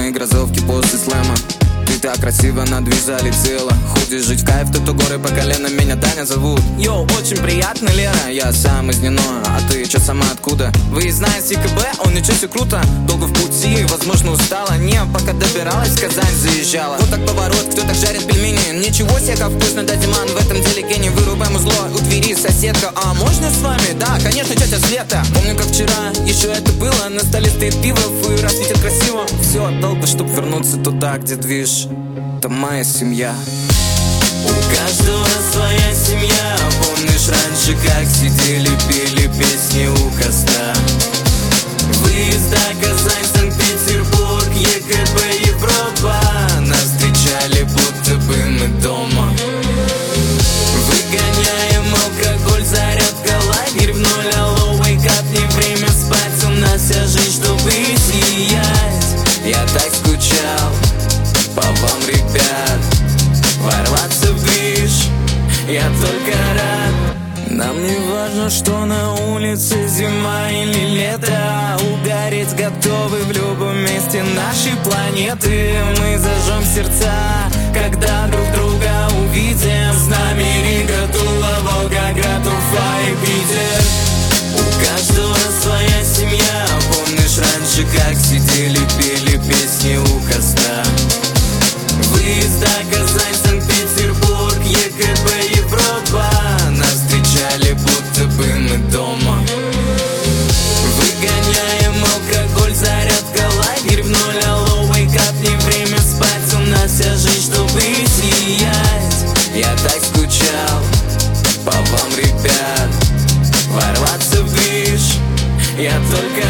мои кроссовки после слэма. Ты так красиво надвижали тело. Хочешь жить в кайф, ты то горы по колено. Меня Таня зовут. Йоу, очень приятно, Лера. Я сам из Нино, а ты чё сама откуда? Выездная с ЕКБ, он ничего себе круто. Долго в пути, возможно устала. Не, пока добиралась, в Казань заезжала. Вот так поворот, кто так жарит пельмени. Ничего себе, как вкусно, да, Диман. В этом деле гений, вырубаем узло. У двери соседка, а можно с вами? Да, конечно, тетя Света. Помню, как вчера, еще это было. На столе стоит пиво, и раз светит красиво. Все долго, чтоб вернуться туда, где движ. Это моя семья. У каждого своя семья. Помнишь раньше, как сидели, пели песни у костра? Выезда Казань, Санкт-Петербург, ЕКБ, Европа. Нас встречали, будто бы мы дома. Выгоняем алкоголь, зарядка, лагерь в ноль. Алло, wake up, не время спать. У нас вся жизнь, чтобы сиять. Я так скучал по вам, ребят. Ворваться в движ, я только рад. Нам не важно, что на улице зима или лето. Угореть готовы в любом месте нашей планеты. Мы зажжем сердца, когда друг друга увидим. С нами Рига, Тула, Волгоград, Уфа и Питер. У каждого своя семья. Помнишь раньше, как сидели, пели песни у костра? Выезда Казань, Санкт-Петербург, ЕКБ, Европа. Нас встречали, будто бы мы дома. Выгоняем алкоголь, зарядка, лагерь в ноль. Алло, wake up, не время спать. У нас вся жизнь, чтобы сиять. Я так скучал по вам, ребят. Ворваться в движ, я только